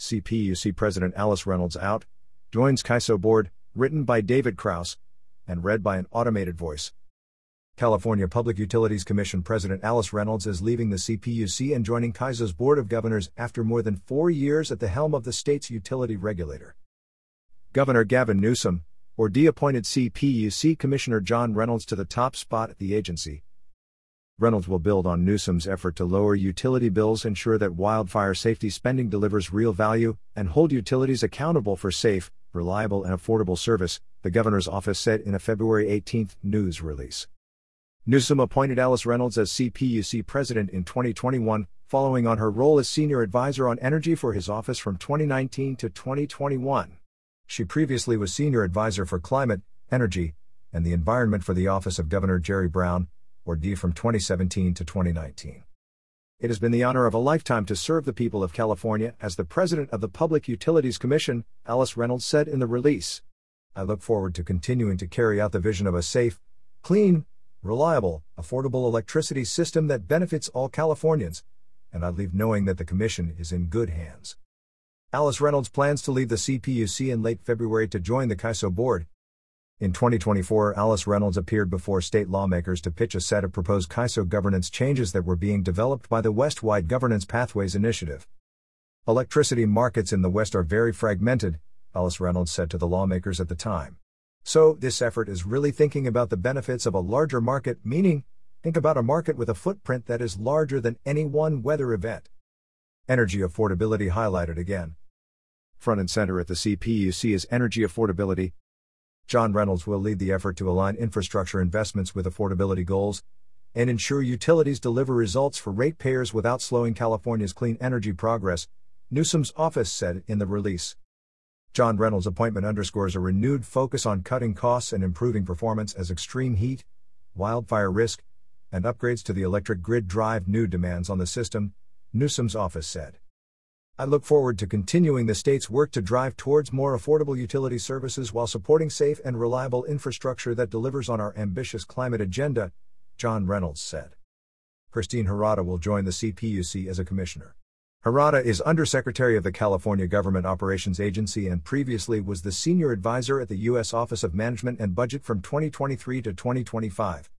CPUC President Alice Reynolds out, joins CAISO board, written by David Krause, and read by an automated voice. California Public Utilities Commission President Alice Reynolds is leaving the CPUC and joining CAISO's Board of Governors after more than 4 years at the helm of the state's utility regulator. Governor Gavin Newsom, or de-appointed CPUC Commissioner John Reynolds to the top spot at the agency. Reynolds will build on Newsom's effort to lower utility bills, ensure that wildfire safety spending delivers real value, and hold utilities accountable for safe, reliable and affordable service, the governor's office said in a February 18 news release. Newsom appointed Alice Reynolds as CPUC president in 2021, following on her role as senior advisor on energy for his office from 2019 to 2021. She previously was senior advisor for climate, energy, and the environment for the office of Governor Jerry Brown, or D, from 2017 to 2019. It has been the honor of a lifetime to serve the people of California as the president of the Public Utilities Commission, Alice Reynolds said in the release. I look forward to continuing to carry out the vision of a safe, clean, reliable, affordable electricity system that benefits all Californians, and I leave knowing that the Commission is in good hands. Alice Reynolds plans to leave the CPUC in late February to join the CAISO board. In 2024, Alice Reynolds appeared before state lawmakers to pitch a set of proposed CAISO governance changes that were being developed by the West-wide Governance Pathways Initiative. Electricity markets in the West are very fragmented, Alice Reynolds said to the lawmakers at the time. So, this effort is really thinking about the benefits of a larger market, meaning, think about a market with a footprint that is larger than any one weather event. Energy affordability highlighted again. Front and center at the CPUC is energy affordability. John Reynolds will lead the effort to align infrastructure investments with affordability goals and ensure utilities deliver results for ratepayers without slowing California's clean energy progress, Newsom's office said in the release. John Reynolds' appointment underscores a renewed focus on cutting costs and improving performance as extreme heat, wildfire risk, and upgrades to the electric grid drive new demands on the system, Newsom's office said. I look forward to continuing the state's work to drive towards more affordable utility services while supporting safe and reliable infrastructure that delivers on our ambitious climate agenda, John Reynolds said. Christine Harada will join the CPUC as a commissioner. Harada is Undersecretary of the California Government Operations Agency and previously was the senior advisor at the U.S. Office of Management and Budget from 2023 to 2025.